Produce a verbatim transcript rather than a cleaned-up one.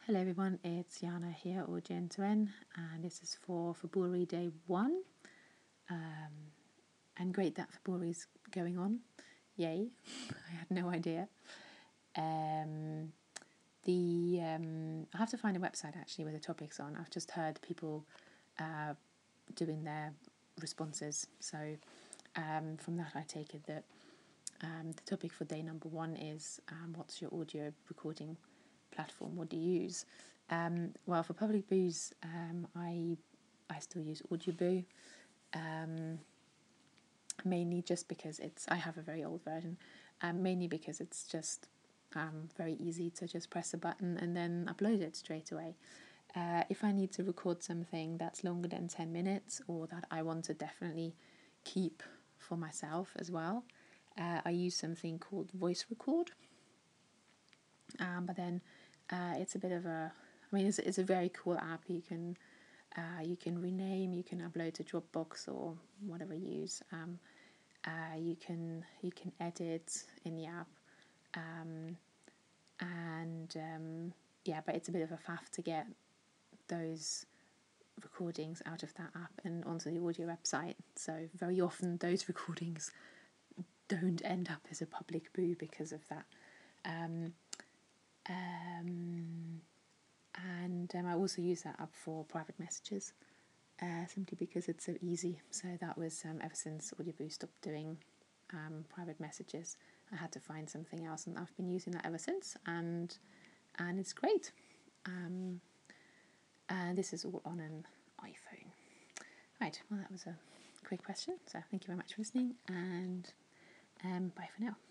Hello everyone, it's Yana here, Audio End to End, and this is for February day one. Um, and great that February is going on. Yay! I had no idea. Um, the um, I have to find a website actually with the topics on. I've just heard people uh, doing their responses, so um, from that I take it that um, the topic for day number one is um, what's your audio recording platform? What do you use? Um, well, for public boos, um, I I still use Audioboo, um, mainly just because it's I have a very old version, um, mainly because it's just um, very easy to just press a button and then upload it straight away. Uh, if I need to record something that's longer than ten minutes or that I want to definitely keep for myself as well, uh, I use something called Voice Record. Um, but then uh, it's a bit of a, I mean, it's, it's a very cool app. You can uh, you can rename, you can upload to Dropbox or whatever you use. Um, uh, you can you can edit in the app, um, and um, yeah, but it's a bit of a faff to get those recordings out of that app and onto the audio website. So very often those recordings don't end up as a public boo because of that. Um, um, and um, I also use that app for private messages, uh, simply because it's so easy. So that was um, ever since Audioboo stopped doing um, private messages, I had to find something else, and I've been using that ever since, and and it's great. Um, and this is all on an iPhone. Right, well that was a quick question, so thank you very much for listening, and um, bye for now.